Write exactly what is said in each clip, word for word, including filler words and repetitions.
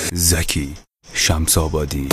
زکی شمس‌آبادی.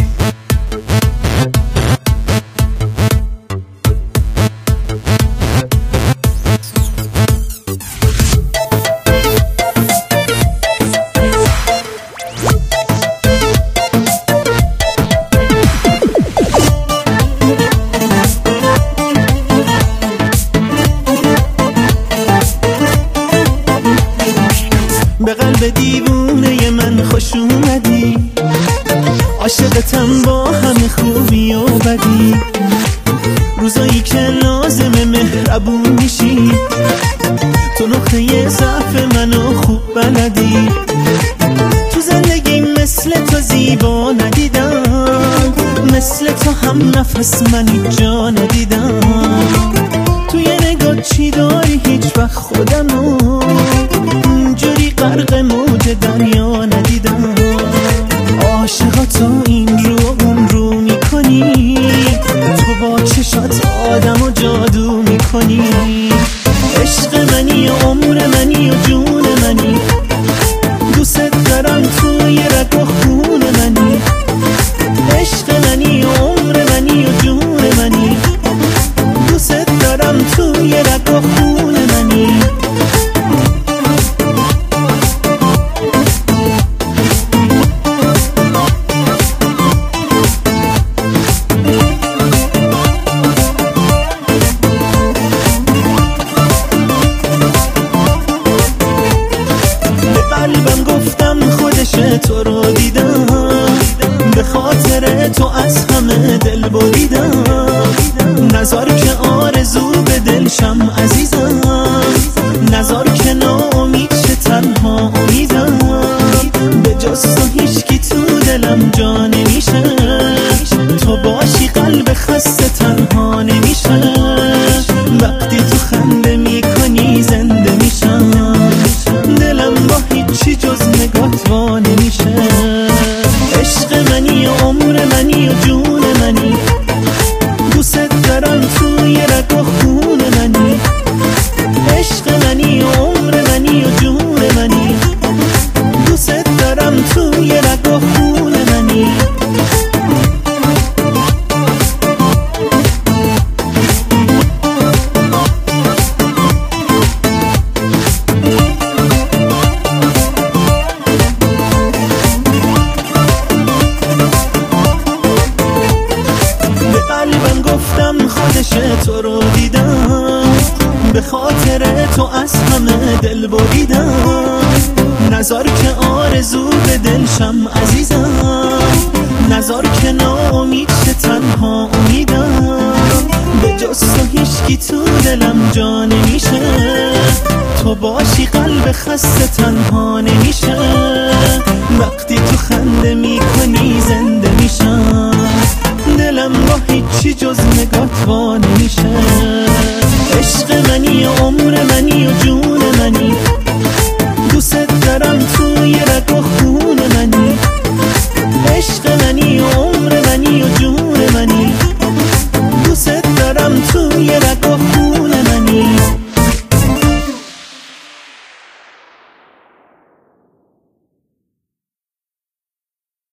به قلب دیوونه من خوش اومدی، عاشقتم با همه خوبی و بدی. روزایی که لازم مهربون میشی، تو نقطه ضعف منو خوب بلدی. تو زندگی مثل تو زیبا ندیدم، مثل تو هم نفس من هیچ جا ندیدم. توی نگاه چی داری هیچ وقت خودمو اینجوری غرق موج دریا ندیدم. عاشقا تو این رو اون رو میکنی، تو با چشات آدمو جادو میکنی. عشق منی و عمر منی و جون منی، دوست دارم توی رگ و خون منی. عشق منی و عمر منی و جون منی، دوست دارم توی رگ و خون منی. قلبم گفتم خودشه تو رو دیدم، به خاطر تو از همه دل بریدم. نزار که آرزو به دلشم عزیزم، نزار که ناامید شه تنها امیدم. به جز تو هیچکی تو دلم جا نمیشه، تو باشی قلب خسته تنها نمیشه. وقتی تو خنده میکنی زنده میشم، دلم با هیچی جز نگات وا نمیشه. عشق منی و عمر منی و جون منی، دوست دارم توی رگ و خون منی. عشق منی و عمر منی و جون منی، دوست دارم توی رگ و خون منی. قلبم گفتم خودشه تو رو دیدم، به خاطر تو از همه دل بریدم. نزار که آرزو به دلشم عزیزم، نزار که ناامید شه تنها امیدم. به جز تو هیچکی تو دلم جا نمیشه، تو باشی قلب خسته تنها نمیشه. وقتی تو خنده میکنی زنده میشم، دلم با هیچی جز نگات وا نمیشه. عشق منی و عمر منی و جون منی،